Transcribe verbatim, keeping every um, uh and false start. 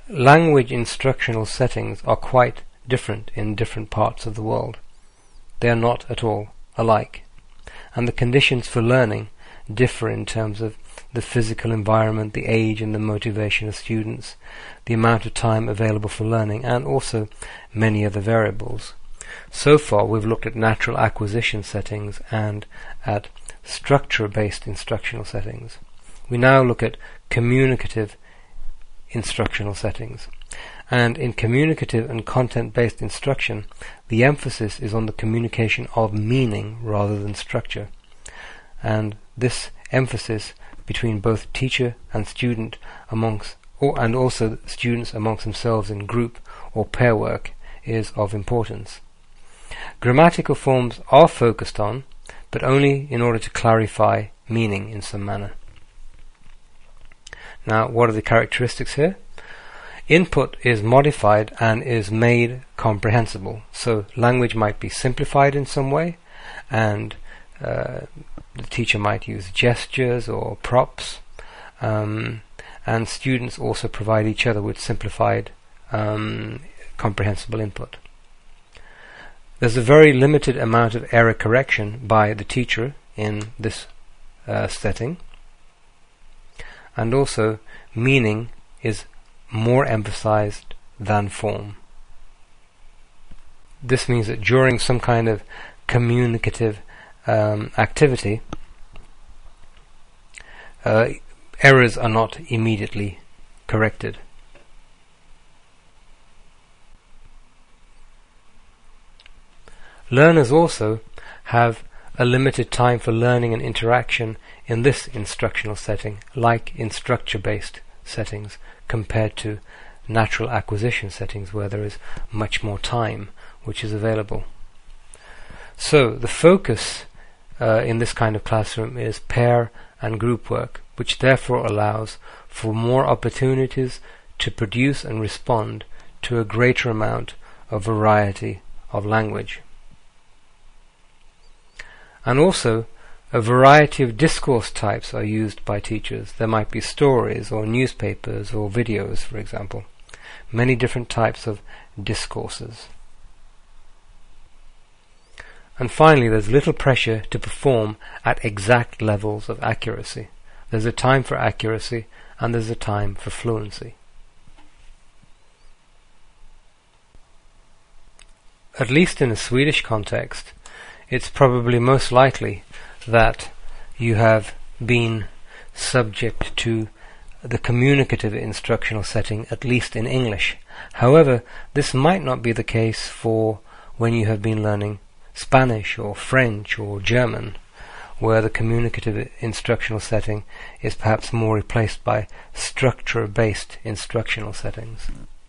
language instructional settings are quite different in different parts of the world. They are not at all alike, and the conditions for learning differ in terms of the physical environment, the age and the motivation of students, the amount of time available for learning, and also many other variables. So far we've looked at natural acquisition settings and at structure-based instructional settings. We now look at communicative instructional settings. And in communicative and content-based instruction, the emphasis is on the communication of meaning rather than structure. And this emphasis between both teacher and student amongst, or, and also students amongst themselves in group or pair work is of importance. Grammatical forms are focused on, but only in order to clarify meaning in some manner. Now, what are the characteristics here? Input is modified and is made comprehensible. So language might be simplified in some way, and uh, the teacher might use gestures or props, um, and students also provide each other with simplified um, comprehensible input. There's a very limited amount of error correction by the teacher in this uh, setting, and also meaning is more emphasized than form. This means that during some kind of communicative um, activity, uh, errors are not immediately corrected. Learners also have a limited time for learning and interaction in this instructional setting, like in structure-based settings, compared to natural acquisition settings where there is much more time which is available. So the focus uh, in this kind of classroom is pair and group work, which therefore allows for more opportunities to produce and respond to a greater amount of variety of language. And also a variety of discourse types are used by teachers. There might be stories or newspapers or videos, for example. Many different types of discourses. And finally, there's little pressure to perform at exact levels of accuracy. There's a time for accuracy and there's a time for fluency. At least in a Swedish context, it's probably most likely that you have been subject to the communicative instructional setting, at least in English. However, this might not be the case for when you have been learning Spanish or French or German, where the communicative instructional setting is perhaps more replaced by structure-based instructional settings.